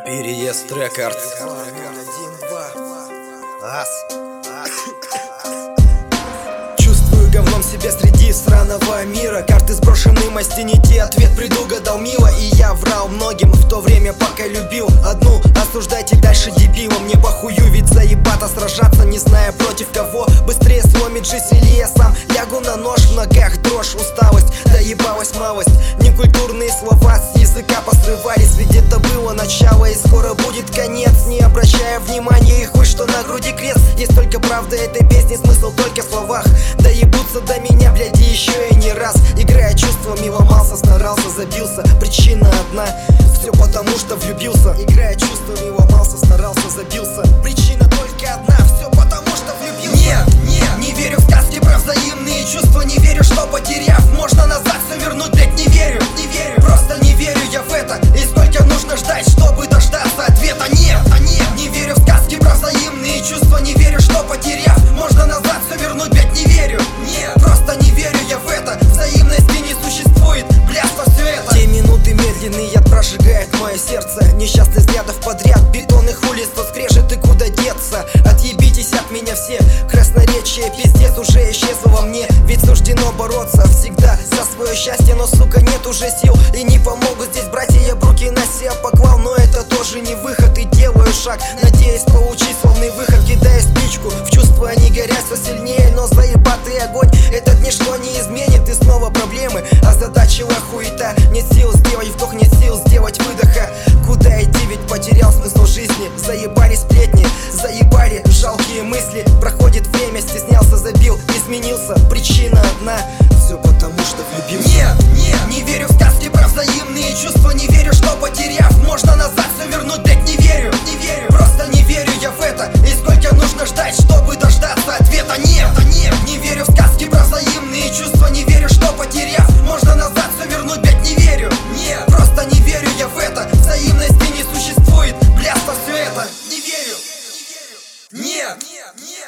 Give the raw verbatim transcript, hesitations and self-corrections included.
Переезд Рекордс. Ас. Чувствую говном себя среди сраного мира. Карты сброшены, масти не те, ответ предугадал мило. И я врал многим в то время, пока любил одну. Осуждайте дальше дебила, мне похую, ведь заебато сражаться, не зная против кого. Быстрее сломит жизнь или я сам лягу на нож. В ногах дрожь, усталость, доебалась малость. Некультурные слова с языка посрывались, ведь это было начало и скоро будет конец. Не обращая внимания и хуй, что на груди крест. Есть только правда этой песни, смысл только в словах. Доебутся до меня, блядь, и еще и не раз. Играя чувствами, ломался, старался, забился. Причина одна, все потому что влюбился. Играя чувствами, ломался, старался, забился. Причина только одна, все потому что влюбился. Нет, нет, не верю в сказки про взаимные чувства. Не верю, что потеряв, можно назад все вернуть, блядь, не верю, не верю. Просто не верю я в это. И сколько нужно ждать, чтобы дождаться ответа? Нет, а нет, не верю в сказки про взаимные чувства. Не верю, что потеряв, можно назад все вернуть, блядь, не верю. Нет, просто не верю я в это. Взаимности не существует, блядство все это. Те минуты медленные яд прожигает мое сердце. Несчастных взглядов подряд, бетонных улиц, то скрежет и куда деться. Отъебитесь от меня все, красноречие, пиздец уже исчезло во мне. Ведь суждено бороться всегда за свое счастье, но, сука, нет уже сил. И не помогут здесь братья, я бруки на себя поклал. Но это тоже не выход, и делаю шаг, надеясь получить словный выход. Кидая спичку, в чувства они горят все сильнее. Но заебатый огонь этот ничто не изменит. И снова проблемы, озадачила хуета. Нет сил сделать вдох, нет сил сделать выдоха. Куда идти, ведь потерял смысл жизни. Заебали сплетни, заебали жалкие мысли. Проходит время, стеснялся, забил, изменился. Причина одна, все потому что влюбился. Нет, нет, не верю в сказки про взаимные чувства. Не верю, что потеряв, можно назад все вернуть, блядь, не верю, не верю. Просто не верю я в это. И сколько нужно ждать, чтобы дождаться ответа? Нет, а нет, не верю в сказки про взаимные чувства. Не верю, что потеряв, можно назад все вернуть, блядь, не верю. Нет, просто не верю я в это. Взаимности не существует, блядство все это. Не верю. Нет, нет, нет.